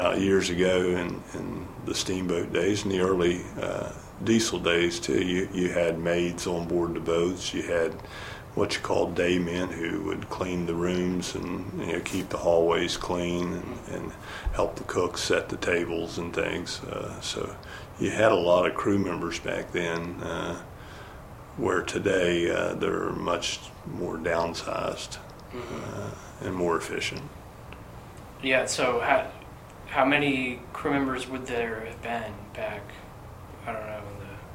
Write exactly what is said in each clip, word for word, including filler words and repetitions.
Uh, years ago in, in the steamboat days, in the early uh, diesel days too, you, you had maids on board the boats. You had what you called day men who would clean the rooms and, you know, keep the hallways clean and, and help the cooks set the tables and things. Uh, so you had a lot of crew members back then, uh, where today uh, they're much more downsized uh, and more efficient. Yeah, so how, how many crew members would there have been back, I don't know,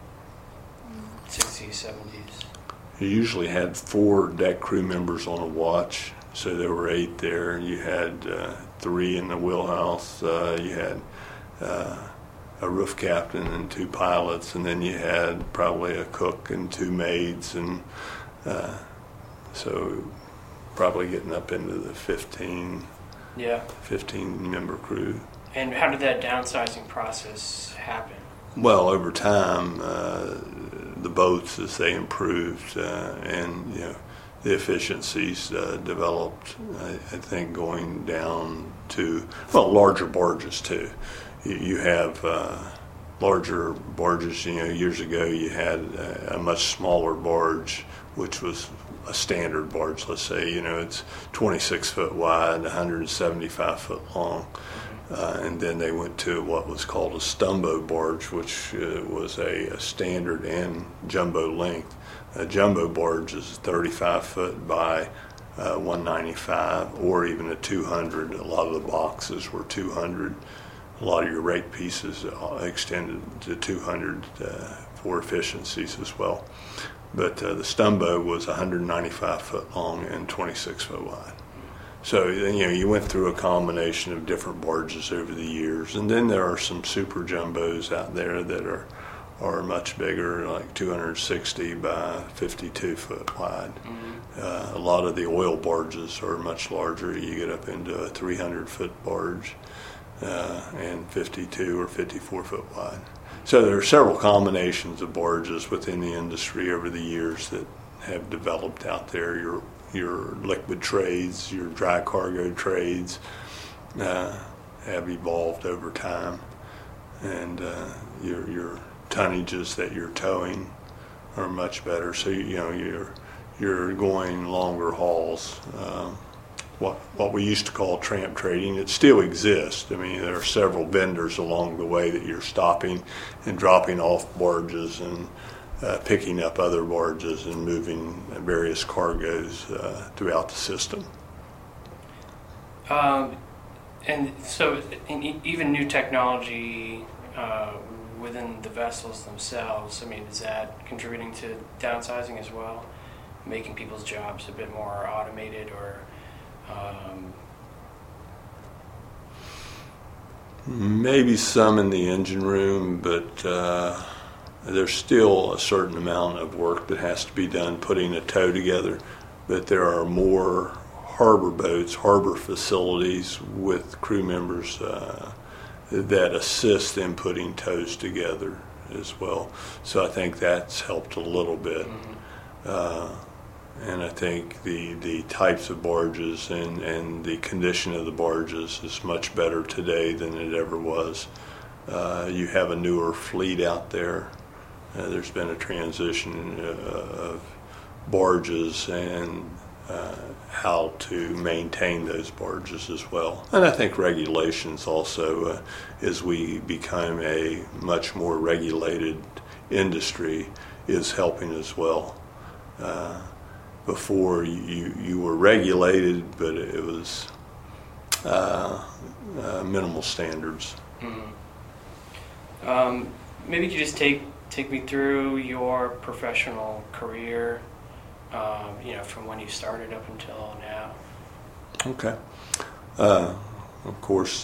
in the sixties, seventies? You usually had four deck crew members on a watch, so there were eight there. You had uh, three in the wheelhouse. Uh, you had uh, a roof captain and two pilots, and then you had probably a cook and two maids, and uh, so probably getting up into the fifteen, yeah, fifteen member crew. And how did that downsizing process happen? Well, over time, uh, the boats, as they improved, uh, and you know, the efficiencies uh, developed. I, I think going down to well, larger barges too. You, you have uh, larger barges. You know, years ago you had a, a much smaller barge, which was a standard barge. Let's say, you know, it's twenty-six foot wide, one hundred seventy-five foot long. Uh, and then they went to what was called a Stumbo barge, which uh, was a, a standard and jumbo length. A jumbo barge is thirty-five foot by uh, one ninety-five, or even a two hundred. A lot of the boxes were two hundred. A lot of your rake pieces extended to two hundred uh, for efficiencies as well. But uh, the Stumbo was one hundred ninety-five foot long and twenty-six foot wide. So, you know, you went through a combination of different barges over the years, and then there are some super jumbos out there that are are much bigger, like two hundred sixty by fifty-two foot wide. Mm-hmm. Uh, a lot of the oil barges are much larger. You get up into a three hundred foot barge uh, and fifty-two or fifty-four foot wide. So there are several combinations of barges within the industry over the years that have developed out there. Your your liquid trades, your dry cargo trades uh, have evolved over time, and uh, your your tonnages that you're towing are much better. So you know you're you're going longer hauls. Um, what what we used to call tramp trading, it still exists. I mean, there are several vendors along the way that you're stopping and dropping off barges and Uh, picking up other barges and moving various cargoes uh, throughout the system. Um, and so in even new technology uh, within the vessels themselves, I mean, is that contributing to downsizing as well? Making people's jobs a bit more automated, or um... maybe some in the engine room, but uh, there's still a certain amount of work that has to be done putting a tow together. But there are more harbor boats, harbor facilities with crew members uh, that assist in putting tows together as well. So I think that's helped a little bit. Mm-hmm. Uh, and I think the, the types of barges and, and the condition of the barges is much better today than it ever was. Uh, you have a newer fleet out there. Uh, there's been a transition uh, of barges and uh, how to maintain those barges as well. And I think regulations also, uh, as we become a much more regulated industry, is helping as well. Uh, before you, you were regulated, but it was uh, uh, minimal standards. Mm-hmm. Um, maybe you could just take Take me through your professional career, um, you know, from when you started up until now. Okay. Uh, of course,